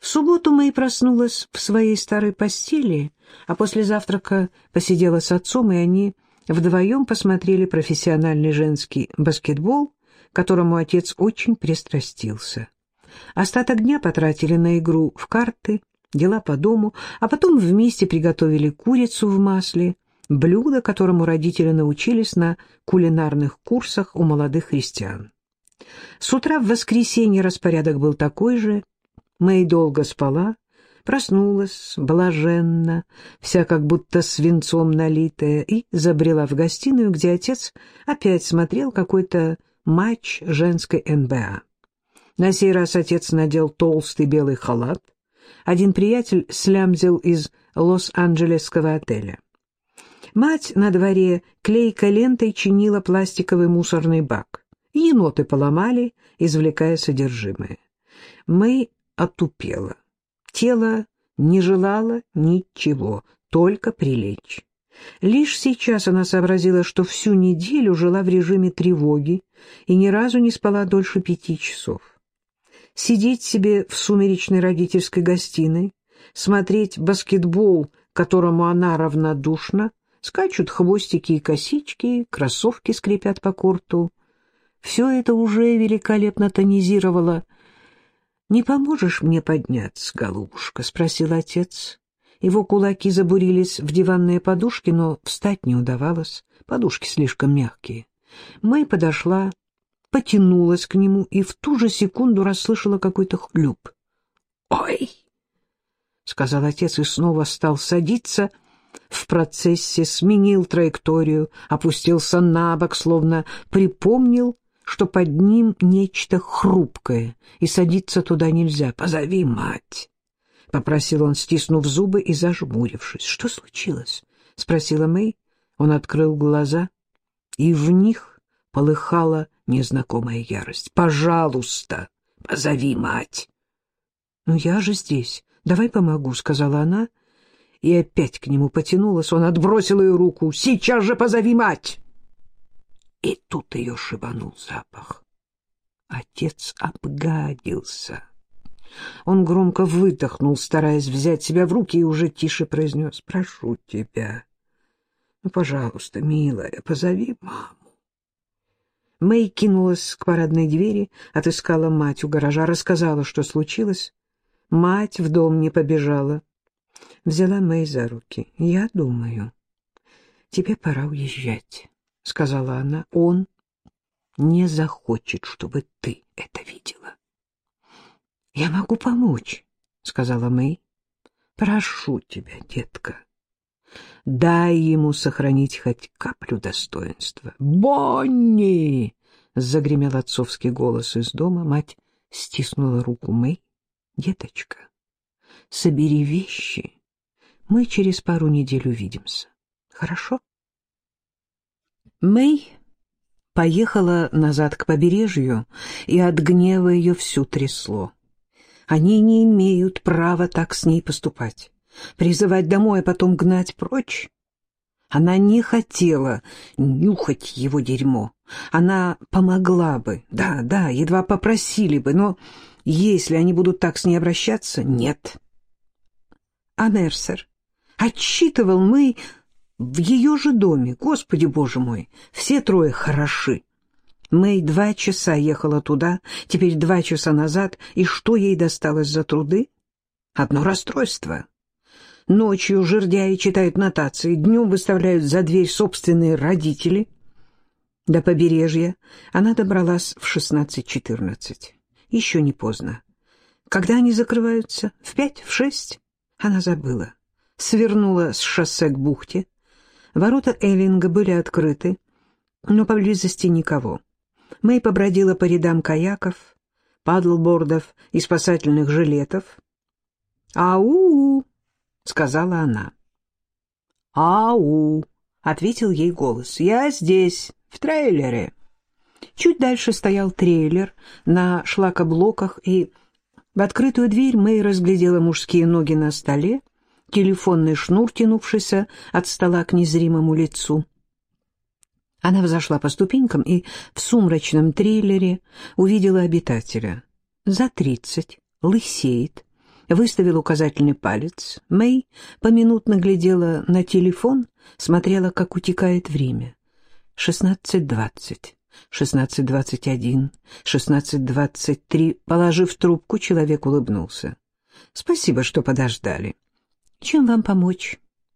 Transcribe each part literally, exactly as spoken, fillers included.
субботу Мэй проснулась в своей старой постели, а после завтрака посидела с отцом, и они вдвоем посмотрели профессиональный женский баскетбол, к которому отец очень пристрастился. Остаток дня потратили на игру в карты, дела по дому, а потом вместе приготовили курицу в масле, блюдо, которому родители научились на кулинарных курсах у молодых христиан. С утра в воскресенье распорядок был такой же. Мэй долго спала, проснулась, блаженно, вся как будто свинцом налитая, и забрела в гостиную, где отец опять смотрел какой-то матч женской эн бэ а. На сей раз отец надел толстый белый халат. Один приятель слямзил из лос-анджелесского отеля. Мать на дворе клейкой лентой чинила пластиковый мусорный бак. Еноты поломали, извлекая содержимое. Мэй отупела. Тело не желало ничего, только прилечь. Лишь сейчас она сообразила, что всю неделю жила в режиме тревоги и ни разу не спала дольше пяти часов. Сидеть себе в сумеречной родительской гостиной, смотреть баскетбол, которому она равнодушна, скачут хвостики и косички, кроссовки скрипят по корту. Все это уже великолепно тонизировало. «Не поможешь мне подняться, голубушка?» — спросил отец. Его кулаки забурились в диванные подушки, но встать не удавалось. Подушки слишком мягкие. Мэй подошла, потянулась к нему и в ту же секунду расслышала какой-то хлюп. «Ой!» — сказал отец и снова стал садиться. В процессе сменил траекторию, опустился на бок, словно припомнил, что под ним нечто хрупкое, и садиться туда нельзя. «Позови мать!» — попросил он, стиснув зубы и зажмурившись. «Что случилось?» — спросила Мэй. Он открыл глаза, и в них полыхала незнакомая ярость. «Пожалуйста, позови мать!» «Ну я же здесь. Давай помогу», — сказала она, и опять к нему потянулась. Он отбросил ее руку. «Сейчас же позови мать!» И тут ее шибанул запах. Отец обгадился. Он громко выдохнул, стараясь взять себя в руки, и уже тише произнес: «Прошу тебя, ну, пожалуйста, милая, позови маму». Мэй кинулась к парадной двери, отыскала мать у гаража, рассказала, что случилось. Мать в дом не побежала. Взяла Мэй за руки. «Я думаю, тебе пора уезжать», — сказала она. «Он не захочет, чтобы ты это видела». «Я могу помочь», — сказала Мэй. «Прошу тебя, детка, дай ему сохранить хоть каплю достоинства». «Бонни!» — загремел отцовский голос из дома. Мать стиснула руку Мэй. «Деточка, собери вещи. Мы через пару недель увидимся. Хорошо?» Мэй поехала назад к побережью, и от гнева ее всю трясло. Они не имеют права так с ней поступать. Призывать домой, а потом гнать прочь. Она не хотела нюхать его дерьмо. Она помогла бы, да, да, едва попросили бы, но если они будут так с ней обращаться, нет. А Мерсер отчитывал Мэй в ее же доме. Господи, боже мой, все трое хороши. Мэй два часа ехала туда, теперь два часа назад, и что ей досталось за труды? Одно расстройство. Ночью жердяи читают нотации, днем выставляют за дверь собственные родители. До побережья она добралась в шестнадцать четырнадцать. Еще не поздно. Когда они закрываются? В пять, в шесть? Она забыла. Свернула с шоссе к бухте. Ворота Эллинга были открыты, но поблизости никого. Мэй побродила по рядам каяков, падлбордов и спасательных жилетов. «Ау!» — сказала она. «Ау!» — ответил ей голос. «Я здесь, в трейлере». Чуть дальше стоял трейлер на шлакоблоках, и в открытую дверь Мэй разглядела мужские ноги на столе, телефонный шнур, тянувшийся от стола к незримому лицу. Она взошла по ступенькам и в сумрачном трейлере увидела обитателя. За тридцать, лысеет, выставил указательный палец. Мэй поминутно глядела на телефон, смотрела, как утекает время. Шестнадцать двадцать, шестнадцать двадцать один, шестнадцать двадцать три. Положив трубку, человек улыбнулся. «Спасибо, что подождали. Чем вам помочь?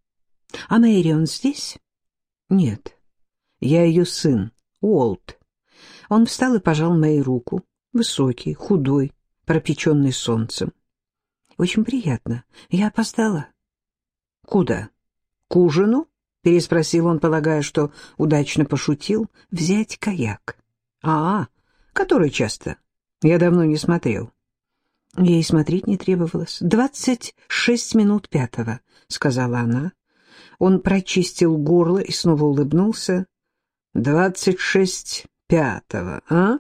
А Мэрион здесь?» «Нет, я ее сын, Уолт». Он встал и пожал Мэй руку. Высокий, худой, пропеченный солнцем. «Очень приятно. Я опоздала». «Куда? К ужину?» — переспросил он, полагая, что удачно пошутил. «Взять каяк». «А, который часто? Я давно не смотрел». Ей смотреть не требовалось. «Двадцать шесть минут пятого», — сказала она. Он прочистил горло и снова улыбнулся. «Двадцать шесть пятого, а?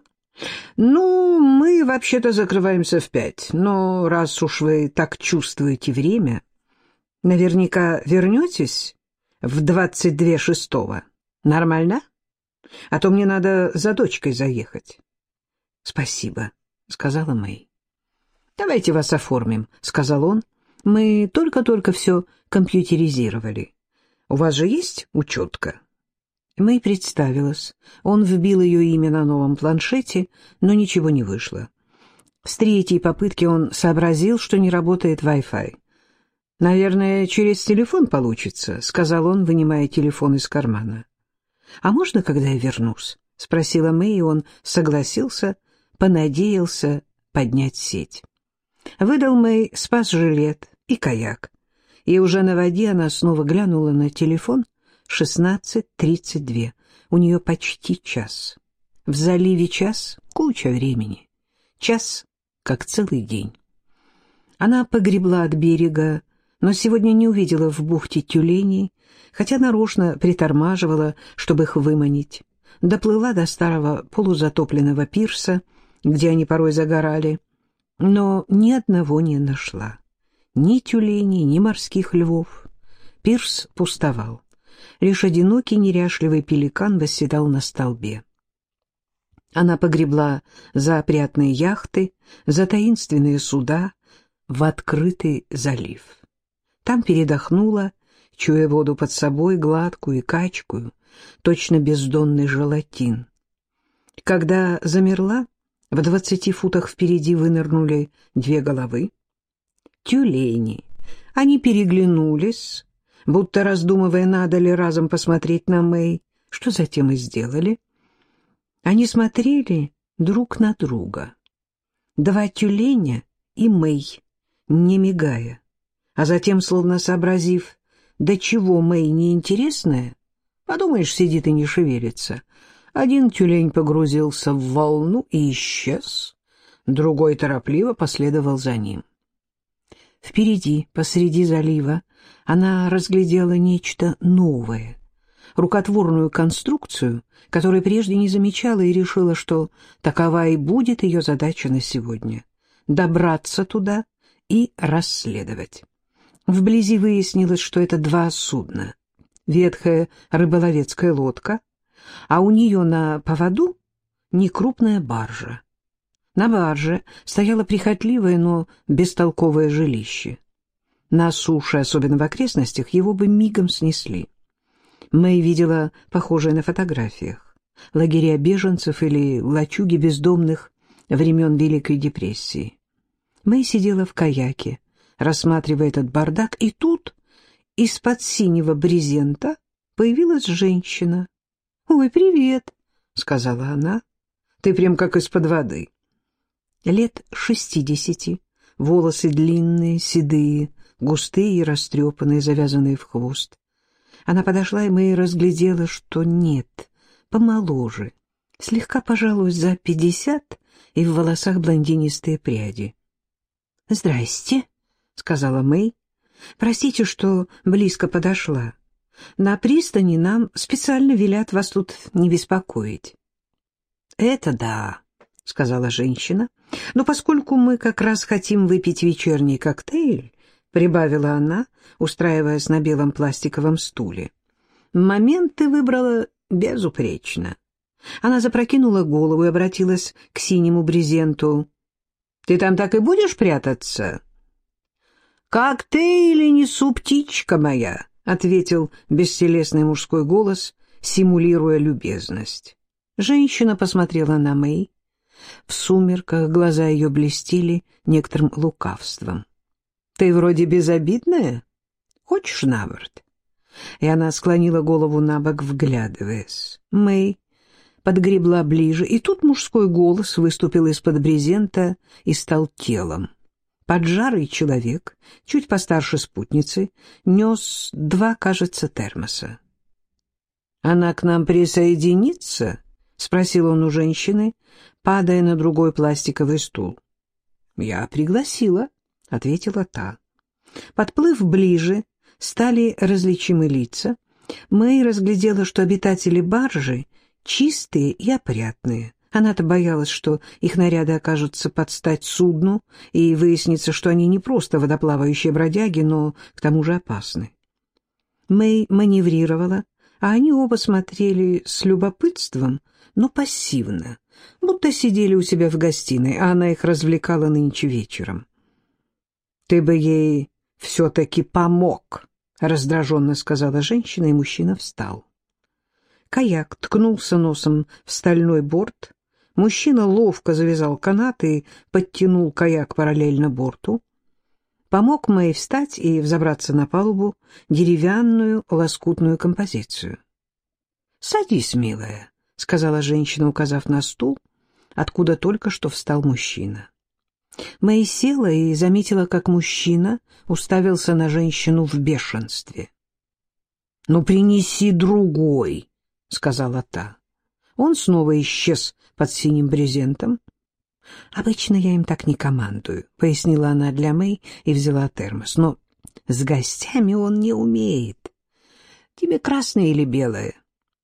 Ну, мы вообще-то закрываемся в пять, но раз уж вы так чувствуете время, наверняка вернетесь в двадцать два шестого. Нормально? А то мне надо за дочкой заехать». «Спасибо», — сказала Мэй. «Давайте вас оформим», — сказал он. «Мы только-только все компьютеризировали. У вас же есть учетка?» Мэй представилась. Он вбил ее имя на новом планшете, но ничего не вышло. С третьей попытки он сообразил, что не работает Wi-Fi. «Наверное, через телефон получится», — сказал он, вынимая телефон из кармана. «А можно, когда я вернусь?» — спросила Мэй, и он согласился, понадеялся поднять сеть. Выдал Мэй спас-жилет и каяк, и уже на воде она снова глянула на телефон. Шестнадцать тридцать два. У нее почти час. В заливе час — куча времени. Час — как целый день. Она погребла от берега, но сегодня не увидела в бухте тюленей, хотя нарочно притормаживала, чтобы их выманить. Доплыла до старого полузатопленного пирса, где они порой загорали, но ни одного не нашла. Ни тюленей, ни морских львов. Пирс пустовал. Лишь одинокий неряшливый пеликан восседал на столбе. Она погребла за опрятные яхты, за таинственные суда в открытый залив. Там передохнула, чуя воду под собой, гладкую и качкую, точно бездонный желатин. Когда замерла, в двадцати футах впереди вынырнули две головы. Тюлени. Они переглянулись, будто раздумывая, надо ли разом посмотреть на Мэй, что затем и сделали. Они смотрели друг на друга. Два тюленя и Мэй, не мигая, а затем, словно сообразив, до чего Мэй неинтересная, подумаешь, сидит и не шевелится. Один тюлень погрузился в волну и исчез, другой торопливо последовал за ним. Впереди, посреди залива, она разглядела нечто новое, рукотворную конструкцию, которую прежде не замечала, и решила, что такова и будет ее задача на сегодня — добраться туда и расследовать. Вблизи выяснилось, что это два судна. Ветхая рыболовецкая лодка, а у нее на поводу некрупная баржа. На барже стояло прихотливое, но бестолковое жилище. На суше, особенно в окрестностях, его бы мигом снесли. Мэй видела похожее на фотографиях. Лагеря беженцев или лачуги бездомных времен Великой депрессии. Мэй сидела в каяке, рассматривая этот бардак, и тут из-под синего брезента появилась женщина. «Ой, привет», — сказала она. «Ты прям как из-под воды». Лет шестидесяти, волосы длинные, седые, густые и растрепанные, завязанные в хвост. Она подошла, и Мэй разглядела, что нет, помоложе, слегка, пожалуй, за пятьдесят, и в волосах блондинистые пряди. «Здрасте», — сказала Мэй. «Простите, что близко подошла. На пристани нам специально велят вас тут не беспокоить». «Это да», — сказала женщина. «Но поскольку мы как раз хотим выпить вечерний коктейль», — прибавила она, устраиваясь на белом пластиковом стуле, «момент ты выбрала безупречно». Она запрокинула голову и обратилась к синему брезенту. «Ты там так и будешь прятаться?» «Как ты или не суп, птичка моя?» — ответил бестелесный мужской голос, симулируя любезность. Женщина посмотрела на Мэй. В сумерках глаза ее блестели некоторым лукавством. «Ты вроде безобидная? Хочешь на борт?» И она склонила голову на бок, вглядываясь. Мэй подгребла ближе, и тут мужской голос выступил из-под брезента и стал телом. Поджарый человек, чуть постарше спутницы, нес два, кажется, термоса. «Она к нам присоединится?» — спросил он у женщины, падая на другой пластиковый стул. «Я пригласила», — ответила та. Подплыв ближе, стали различимы лица. Мэй разглядела, что обитатели баржи чистые и опрятные. Она-то боялась, что их наряды окажутся под стать судну, и выяснится, что они не просто водоплавающие бродяги, но к тому же опасны. Мэй маневрировала, а они оба смотрели с любопытством, но пассивно, будто сидели у себя в гостиной, а она их развлекала нынче вечером. «Ты бы ей все-таки помог», — раздраженно сказала женщина, и мужчина встал. Каяк ткнулся носом в стальной борт. Мужчина ловко завязал канат и подтянул каяк параллельно борту. Помог Мэй встать и взобраться на палубу деревянную лоскутную композицию. «Садись, милая», — сказала женщина, указав на стул, откуда только что встал мужчина. Мэй села и заметила, как мужчина уставился на женщину в бешенстве. «Ну, принеси другой», — сказала та. Он снова исчез под синим брезентом. «Обычно я им так не командую», — пояснила она для Мэй и взяла термос. «Но с гостями он не умеет. Тебе красное или белое?»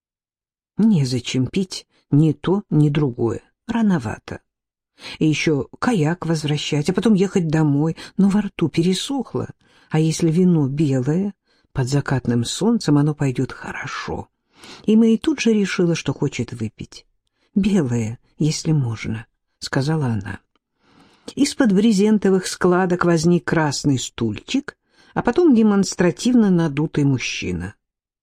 «Незачем пить ни то, ни другое. Рановато. И еще каяк возвращать, а потом ехать домой, но во рту пересохло. А если вино белое, под закатным солнцем оно пойдет хорошо». И Мэй тут же решила, что хочет выпить. «Белое, если можно», — сказала она. Из-под брезентовых складок возник красный стульчик, а потом демонстративно надутый мужчина.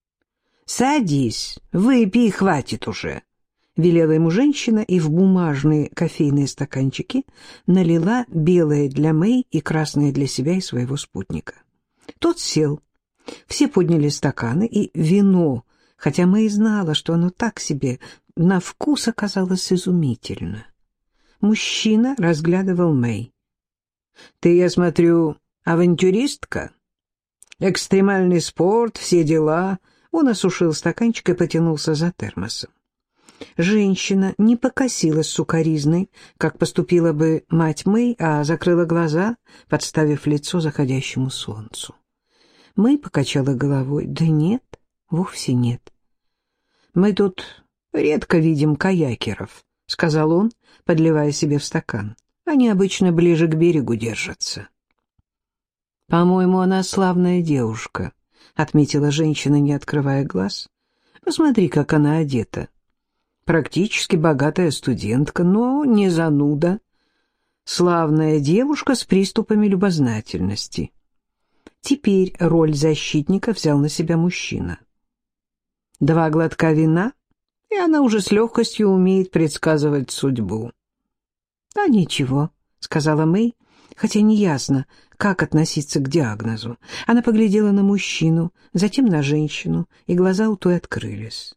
«Садись, выпей, хватит уже», — велела ему женщина и в бумажные кофейные стаканчики налила белое для Мэй и красное для себя и своего спутника. Тот сел. Все подняли стаканы, и вино, хотя Мэй знала, что оно так себе, на вкус оказалось изумительно. Мужчина разглядывал Мэй. «Ты, я смотрю, авантюристка? Экстремальный спорт, все дела». Он осушил стаканчик и потянулся за термосом. Женщина не покосилась сукоризной, как поступила бы мать Мэй, а закрыла глаза, подставив лицо заходящему солнцу. Мэй покачала головой. «Да нет, вовсе нет. Мы тут редко видим каякеров», — сказал он, подливая себе в стакан. «Они обычно ближе к берегу держатся». «По-моему, она славная девушка», — отметила женщина, не открывая глаз. «Посмотри, как она одета. Практически богатая студентка, но не зануда. Славная девушка с приступами любознательности». Теперь роль защитника взял на себя мужчина. Два глотка вина, и она уже с легкостью умеет предсказывать судьбу. «А ничего», — сказала Мэй, хотя неясно, как относиться к диагнозу. Она поглядела на мужчину, затем на женщину, и глаза у той открылись.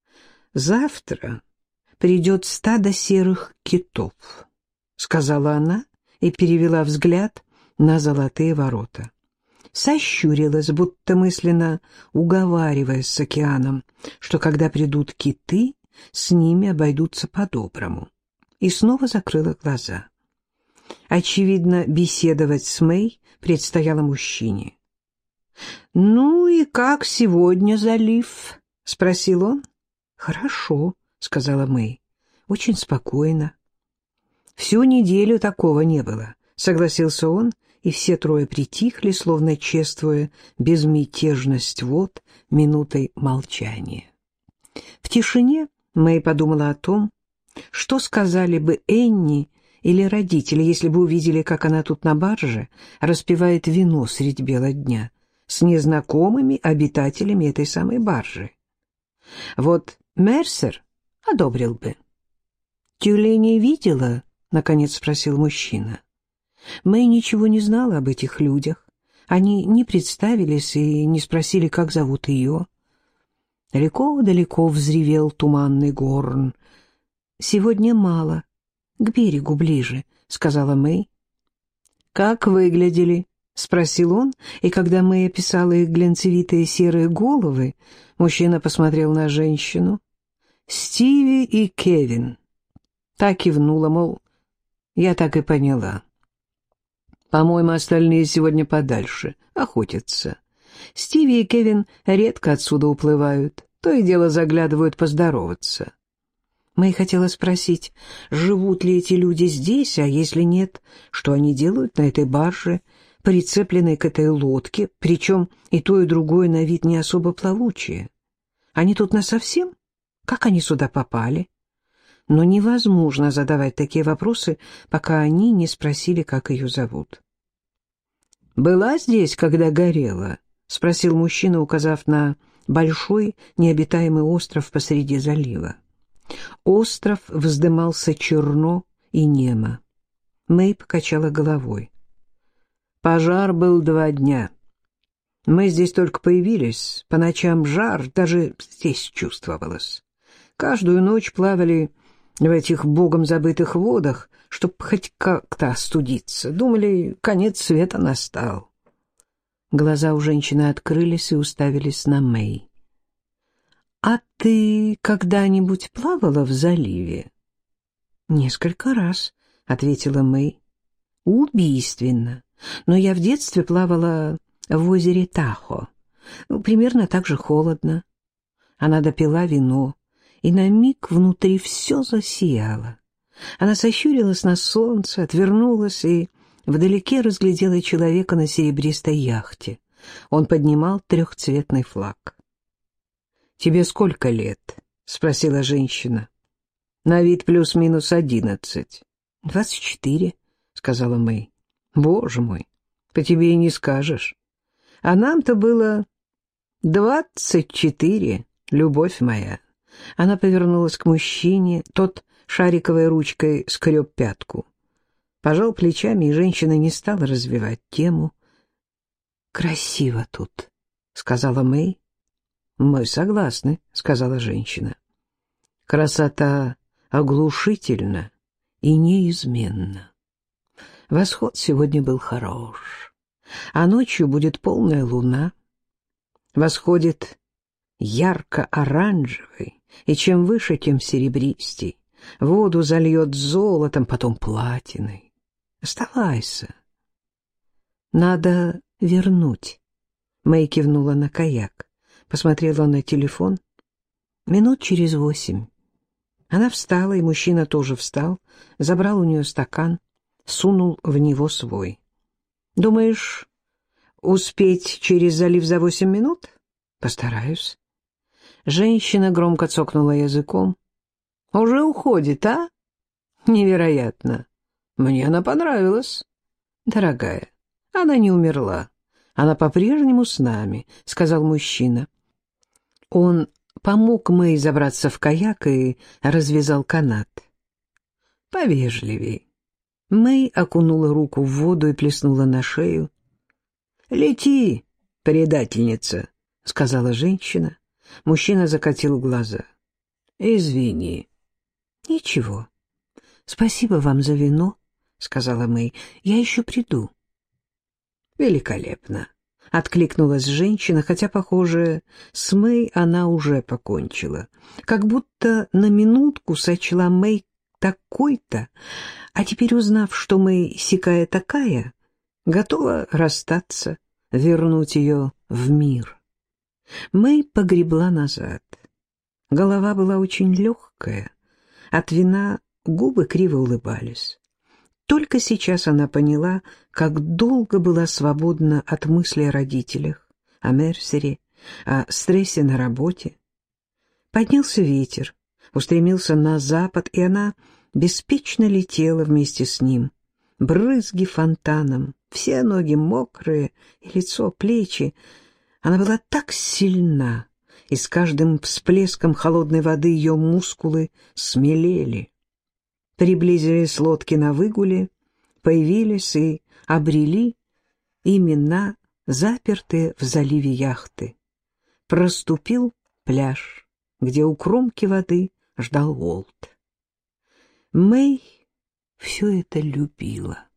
«Завтра придет стадо серых китов», — сказала она и перевела взгляд на золотые ворота. Сощурилась, будто мысленно уговаривая с океаном, что когда придут киты, с ними обойдутся по-доброму, и снова закрыла глаза. Очевидно, беседовать с Мэй предстояло мужчине. «Ну и как сегодня залив?» — спросил он. «Хорошо», — сказала Мэй, — «очень спокойно». «Всю неделю такого не было», — согласился он, и все трое притихли, словно чествуя безмятежность вод минутой молчания. В тишине Мэй подумала о том, что сказали бы Энни или родители, если бы увидели, как она тут на барже распивает вино средь бела дня с незнакомыми обитателями этой самой баржи. Вот Мерсер одобрил бы. «Тюлей не видела?» — наконец спросил мужчина. Мэй ничего не знала об этих людях. Они не представились и не спросили, как зовут ее. Далеко-далеко взревел туманный горн. «Сегодня мало. К берегу ближе», — сказала Мэй. «Как выглядели?» — спросил он, и когда Мэй описала их глянцевитые серые головы, мужчина посмотрел на женщину. «Стиви и Кевин». Так кивнула, мол, я так и поняла. По-моему, остальные сегодня подальше, охотятся. Стиви и Кевин редко отсюда уплывают, то и дело заглядывают поздороваться. Мэй хотела спросить, живут ли эти люди здесь, а если нет, что они делают на этой барже, прицепленной к этой лодке, причем и то, и другое на вид не особо плавучие. Они тут насовсем? Как они сюда попали? Но невозможно задавать такие вопросы, пока они не спросили, как ее зовут. «Была здесь, когда горела?» — спросил мужчина, указав на большой необитаемый остров посреди залива. Остров вздымался черно и немо. Мэй покачала головой. «Пожар был два дня. Мы здесь только появились, по ночам жар даже здесь чувствовалось. Каждую ночь плавали в этих богом забытых водах, чтоб хоть как-то остудиться. Думали, конец света настал». Глаза у женщины открылись и уставились на Мэй. «А ты когда-нибудь плавала в заливе?» «Несколько раз», — ответила Мэй. «Убийственно. Но я в детстве плавала в озере Тахо. Ну, примерно так же холодно». Она допила вино, и на миг внутри все засияло. Она сощурилась на солнце, отвернулась и вдалеке разглядела человека на серебристой яхте. Он поднимал трехцветный флаг. «Тебе сколько лет?» — спросила женщина. «На вид плюс-минус одиннадцать». «Двадцать четыре», — сказала Мэй. «Боже мой, по тебе и не скажешь. А нам-то было двадцать четыре, любовь моя». Она повернулась к мужчине, тот шариковой ручкой скреб пятку. Пожал плечами, и женщина не стала развивать тему. «Красиво тут», — сказала Мэй. «Мы согласны», — сказала женщина. «Красота оглушительна и неизменна. Восход сегодня был хорош, а ночью будет полная луна. Восходит ярко-оранжевый, и чем выше, тем серебристей. Воду зальет золотом, потом платиной. Оставайся». «Надо вернуть», — Мэй кивнула на каяк. Посмотрела на телефон. Минут через восемь. Она встала, и мужчина тоже встал, забрал у нее стакан, сунул в него свой. «Думаешь, успеть через залив за восемь минут?» «Постараюсь». Женщина громко цокнула языком. «Уже уходит, а? Невероятно. Мне она понравилась. Дорогая, она не умерла. Она по-прежнему с нами», — сказал мужчина. Он помог Мэй забраться в каяк и развязал канат. «Повежливей». Мэй окунула руку в воду и плеснула на шею. «Лети, предательница», — сказала женщина. Мужчина закатил глаза. «Извини». «Ничего. Спасибо вам за вино», — сказала Мэй. «Я еще приду». «Великолепно», — откликнулась женщина, хотя, похоже, с Мэй она уже покончила. Как будто на минутку сочла Мэй такой-то, а теперь, узнав, что Мэй сякая такая, готова расстаться, вернуть ее в мир. Мэй погребла назад. Голова была очень легкая, от вина губы криво улыбались. Только сейчас она поняла, как долго была свободна от мыслей о родителях, о Мерсере, о стрессе на работе. Поднялся ветер, устремился на запад, и она беспечно летела вместе с ним. Брызги фонтаном, все ноги мокрые, и лицо, плечи. Она была так сильна, и с каждым всплеском холодной воды ее мускулы смелели. Приблизились лодки на выгуле, появились и обрели имена, запертые в заливе яхты. Проступил пляж, где у кромки воды ждал Уолт. Мэй все это любила.